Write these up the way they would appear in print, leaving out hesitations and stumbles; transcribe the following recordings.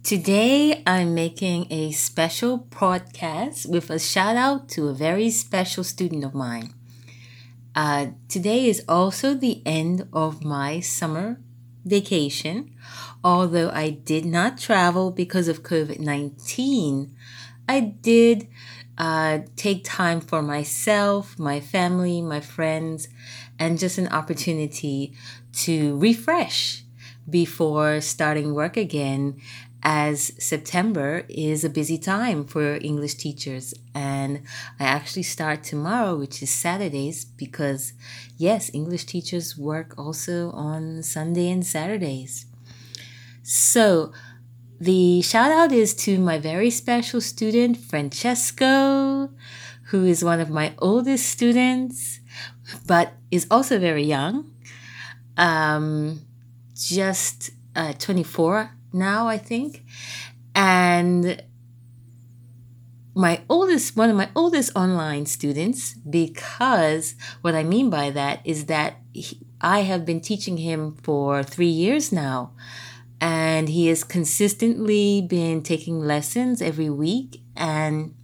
Today, I'm making a special podcast with a shout out to a very special student of mine. Today is also the end of my summer vacation. Although I did not travel because of COVID-19, I did take time for myself, my family, my friends, and just an opportunity to refresh before starting work again, as September is a busy time for English teachers. And I actually start tomorrow, which is Saturdays, because yes, English teachers work also on Sunday and Saturdays. So the shout out is to my very special student, Francesco, who is one of my oldest students, but is also very young. Just 24 now, I think. And one of my oldest online students, because what I mean by that is that I have been teaching him for 3 years now. And he has consistently been taking lessons every week. And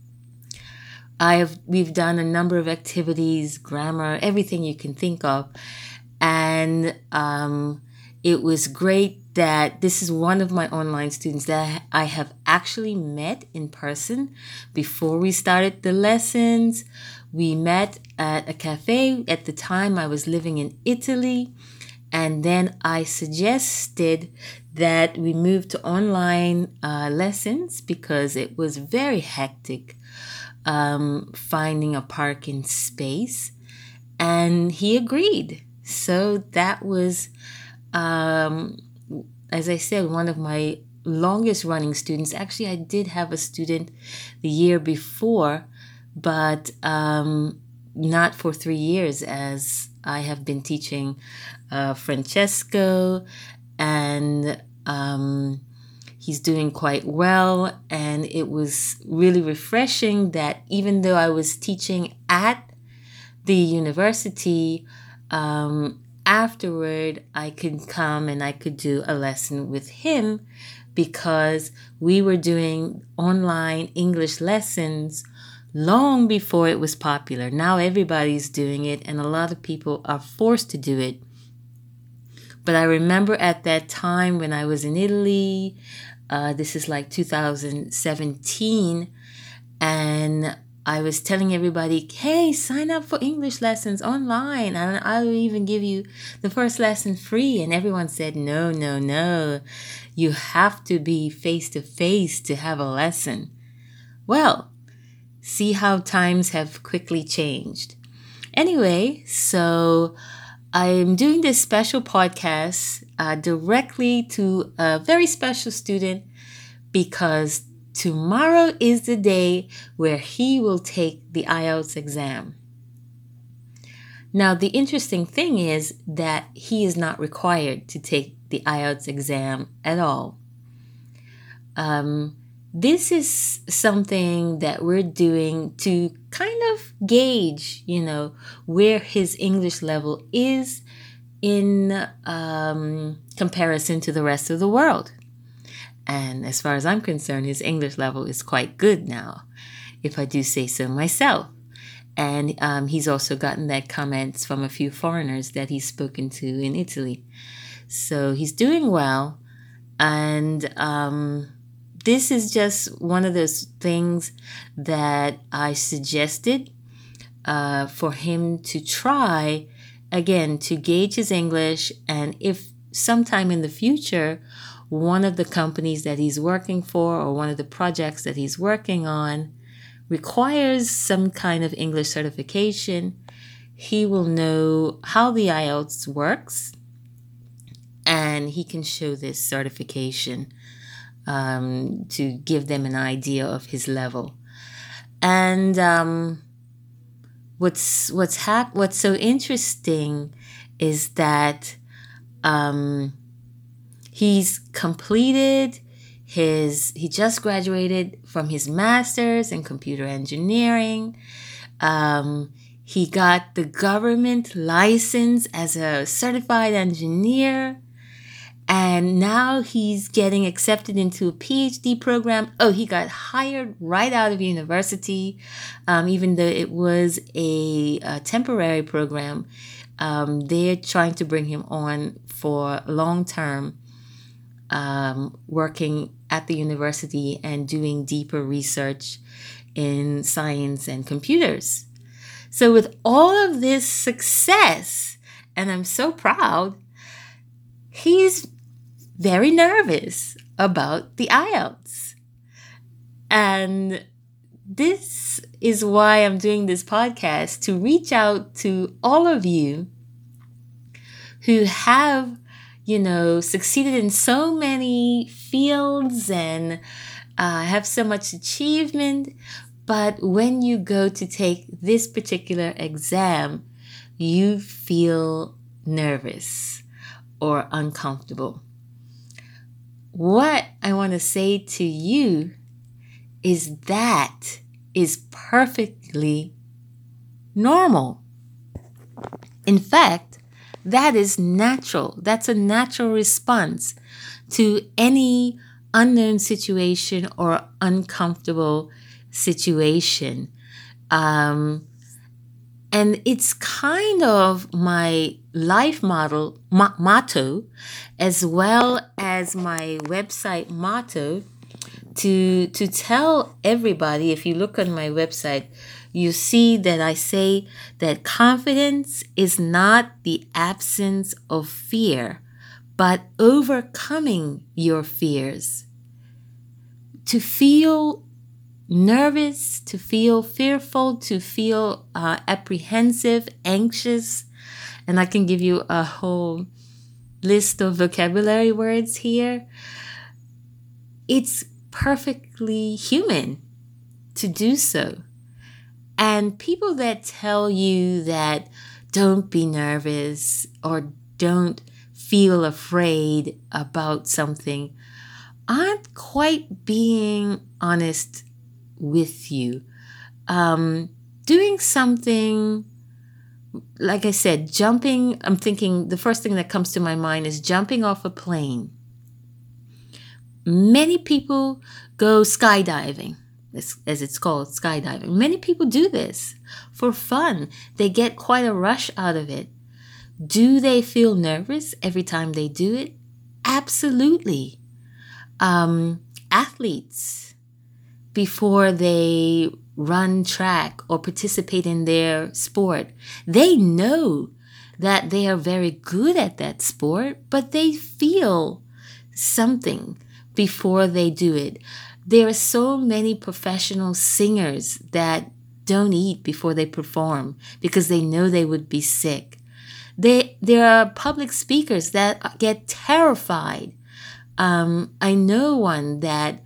we've done a number of activities, grammar, everything you can think of. And it was great that this is one of my online students that I have actually met in person before we started the lessons. We met at a cafe. At the time, I was living in Italy. And then I suggested that we move to online lessons because it was very hectic finding a parking space. And he agreed. So that was, as I said, one of my longest running students. Actually, I did have a student the year before, but not for 3 years, as I have been teaching Francesco, and he's doing quite well. And it was really refreshing that even though I was teaching at the university, afterward I could come and I could do a lesson with him, because we were doing online English lessons long before it was popular. Now everybody's doing it and a lot of people are forced to do it. But I remember at that time when I was in Italy, this is like 2017, and I was telling everybody, hey, sign up for English lessons online and I'll even give you the first lesson free. And everyone said, no, no, no. You have to be face to face to have a lesson. Well, see how times have quickly changed. Anyway, so I'm doing this special podcast directly to a very special student, because tomorrow is the day where he will take the IELTS exam. Now, the interesting thing is that he is not required to take the IELTS exam at all. This is something that we're doing to kind of gauge, where his English level is in comparison to the rest of the world. And as far as I'm concerned, his English level is quite good now, if I do say so myself. And he's also gotten that comments from a few foreigners that he's spoken to in Italy. So he's doing well. And this is just one of those things that I suggested for him to try, again, to gauge his English. And if sometime in the future, one of the companies that he's working for or one of the projects that he's working on requires some kind of English certification, he will know how the IELTS works and he can show this certification to give them an idea of his level. And what's so interesting is that he's completed he just graduated from his master's in computer engineering. He got the government license as a certified engineer. And now he's getting accepted into a PhD program. Oh, he got hired right out of university, even though it was a temporary program. They're trying to bring him on for long term, working at the university and doing deeper research in science and computers. So with all of this success, and I'm so proud, he's very nervous about the IELTS. And this is why I'm doing this podcast, to reach out to all of you who have, succeeded in so many fields and have so much achievement. But when you go to take this particular exam, you feel nervous or uncomfortable. What I want to say to you is that is perfectly normal. In fact, that is natural. That's a natural response to any unknown situation or uncomfortable situation. And it's kind of my life motto, as well as my website motto, to tell everybody. If you look on my website, you see that I say that confidence is not the absence of fear, but overcoming your fears. To feel nervous, to feel fearful, to feel apprehensive, anxious, and I can give you a whole list of vocabulary words here. It's perfectly human to do so. And people that tell you that don't be nervous or don't feel afraid about something aren't quite being honest with you. Doing something, like I said, jumping, I'm thinking the first thing that comes to my mind is jumping off a plane. Many people go skydiving, as it's called, skydiving. Many people do this for fun. They get quite a rush out of it. Do they feel nervous every time they do it? Absolutely. Athletes, before they run track or participate in their sport, they know that they are very good at that sport, but they feel something before they do it. There are so many professional singers that don't eat before they perform because they know they would be sick. There are public speakers that get terrified. I know one that,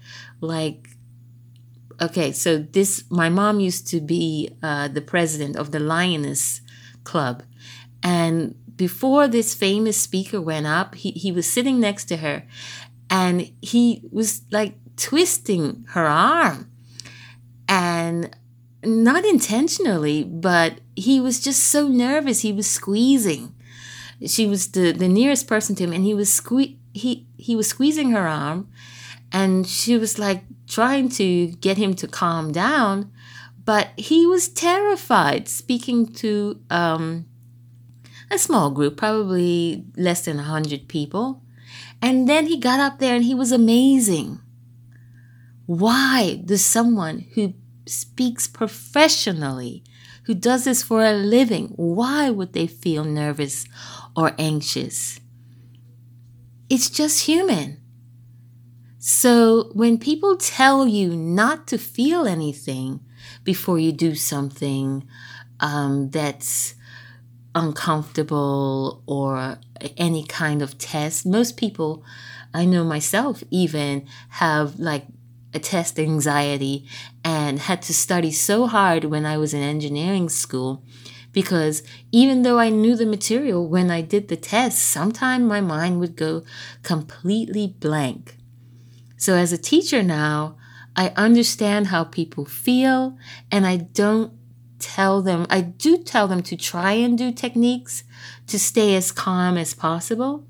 my mom used to be the president of the Lioness Club. And before this famous speaker went up, he was sitting next to her and he was twisting her arm. And not intentionally, but he was just so nervous. He was squeezing. She was the nearest person to him, and he was squeezing her arm, and she was trying to get him to calm down, but he was terrified, speaking to a small group, probably less than 100 people. And then he got up there and he was amazing. Why does someone who speaks professionally, who does this for a living, why would they feel nervous or anxious? It's just human. So when people tell you not to feel anything before you do something that's uncomfortable or any kind of test, most people, I know myself even, have a test anxiety and had to study so hard when I was in engineering school, because even though I knew the material, when I did the test, sometimes my mind would go completely blank. So as a teacher now, I understand how people feel, and I do tell them to try and do techniques to stay as calm as possible,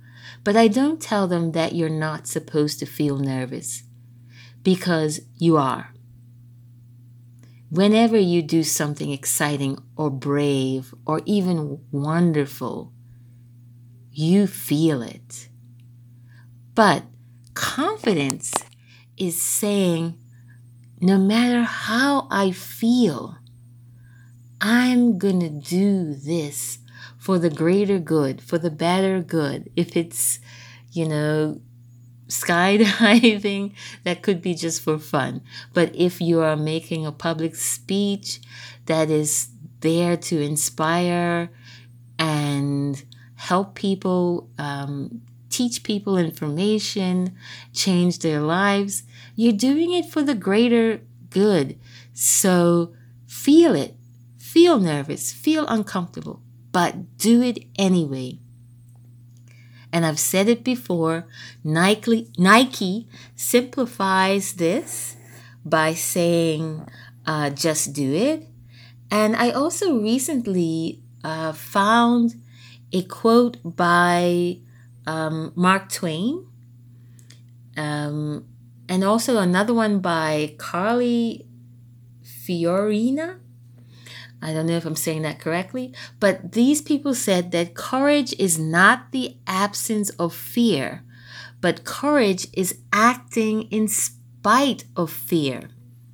But I don't tell them that you're not supposed to feel nervous, because you are. Whenever you do something exciting or brave or even wonderful, you feel it. But confidence is saying, no matter how I feel, I'm going to do this for the greater good, for the better good. If it's, skydiving, that could be just for fun. But if you are making a public speech that is there to inspire and help people, teach people information, change their lives, you're doing it for the greater good. So feel it. Feel nervous. Feel uncomfortable. But do it anyway. And I've said it before, Nike simplifies this by saying, just do it. And I also recently found a quote by Mark Twain, and also another one by Carly Fiorina. I don't know if I'm saying that correctly, but these people said that courage is not the absence of fear, but courage is acting in spite of fear.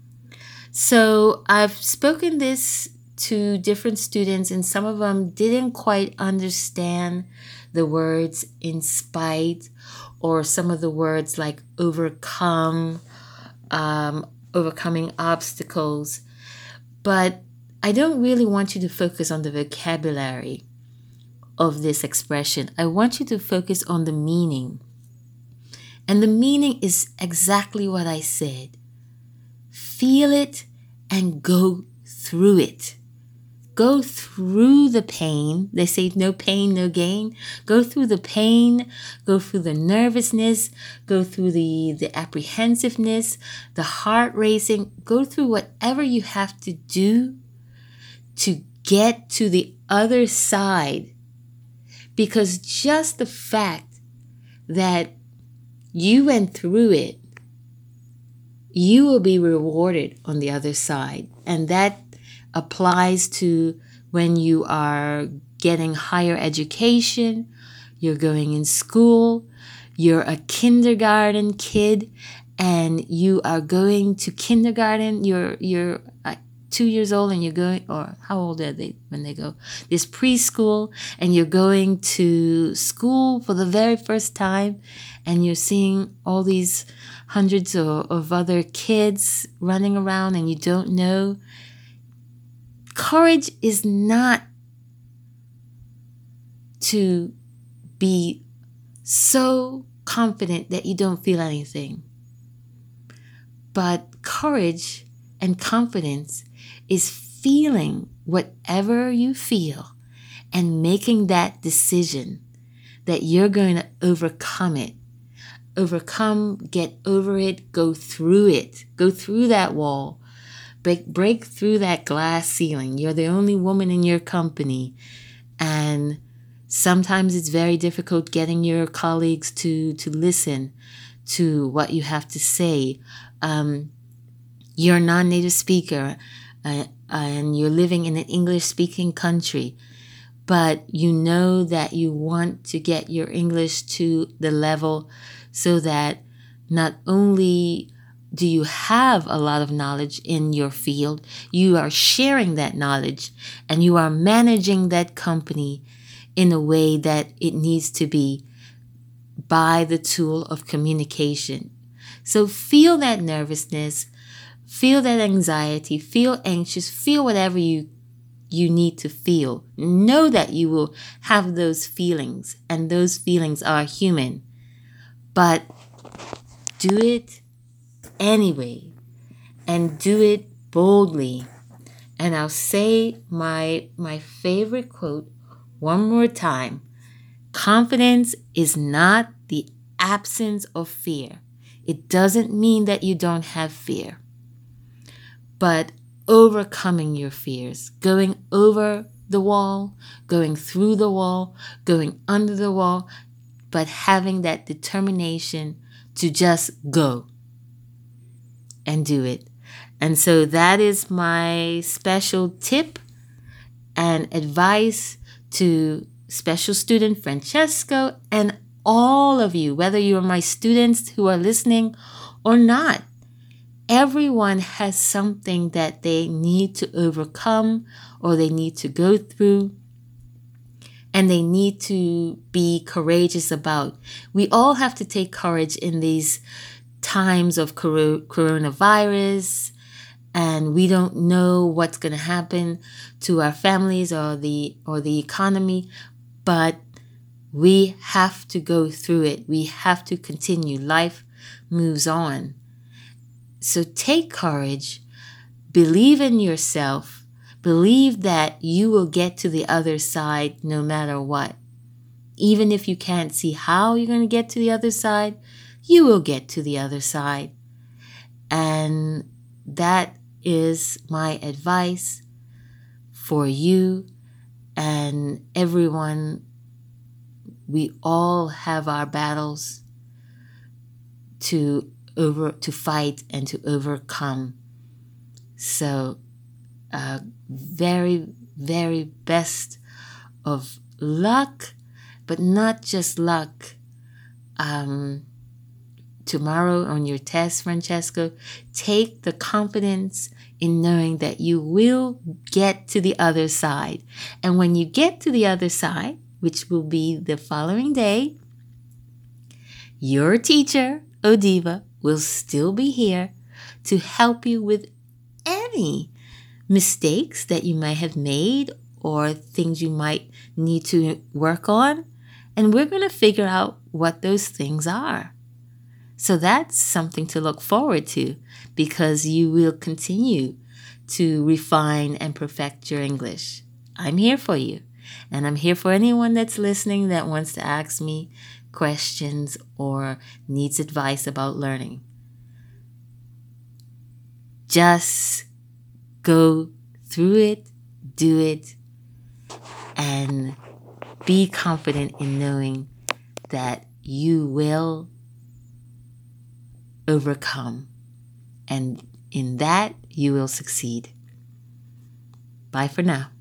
So I've spoken this to different students, and some of them didn't quite understand the words in spite, or some of the words like overcome, overcoming obstacles. But I don't really want you to focus on the vocabulary of this expression. I want you to focus on the meaning. And the meaning is exactly what I said. Feel it and go through it. Go through the pain. They say no pain, no gain. Go through the pain, go through the nervousness, go through the apprehensiveness, the heart racing. Go through whatever you have to do to get to the other side. Because just the fact that you went through it, you will be rewarded on the other side. And that applies to when you are getting higher education, you're going in school, you're a kindergarten kid, and you are going to kindergarten, you're 2 years old and you're going, or how old are they when they go? This preschool, and you're going to school for the very first time, and you're seeing all these hundreds of other kids running around and you don't know. Courage is not to be so confident that you don't feel anything. But courage and confidence is feeling whatever you feel and making that decision that you're going to overcome it. Overcome, get over it, go through it, go through that wall, break through that glass ceiling. You're the only woman in your company, and sometimes it's very difficult getting your colleagues to listen to what you have to say. You're a non-native speaker, and you're living in an English-speaking country, but you know that you want to get your English to the level so that not only do you have a lot of knowledge in your field, you are sharing that knowledge and you are managing that company in a way that it needs to be by the tool of communication. So feel that nervousness, feel that anxiety, feel anxious, feel whatever you need to feel. Know that you will have those feelings, and those feelings are human. But do it anyway, and do it boldly. And I'll say my favorite quote one more time. Confidence is not the absence of fear. It doesn't mean that you don't have fear, but overcoming your fears, going over the wall, going through the wall, going under the wall, but having that determination to just go and do it. And so that is my special tip and advice to special student Francesco and all of you, whether you're my students who are listening or not. Everyone has something that they need to overcome or they need to go through, and they need to be courageous about. We all have to take courage in these times of coronavirus, and we don't know what's going to happen to our families or the economy, but we have to go through it. We have to continue. Life moves on. So take courage, believe in yourself, believe that you will get to the other side no matter what. Even if you can't see how you're going to get to the other side, you will get to the other side. And that is my advice for you and everyone. We all have our battles to fight and to overcome. So very, very best of luck, but not just luck. Tomorrow on your test, Francesco, take the confidence in knowing that you will get to the other side. And when you get to the other side, which will be the following day, your teacher, Odiva, will still be here to help you with any mistakes that you might have made or things you might need to work on. And we're going to figure out what those things are. So that's something to look forward to, because you will continue to refine and perfect your English. I'm here for you. And I'm here for anyone that's listening that wants to ask me questions or needs advice about learning. Just go through it, do it, and be confident in knowing that you will overcome. And in that, you will succeed. Bye for now.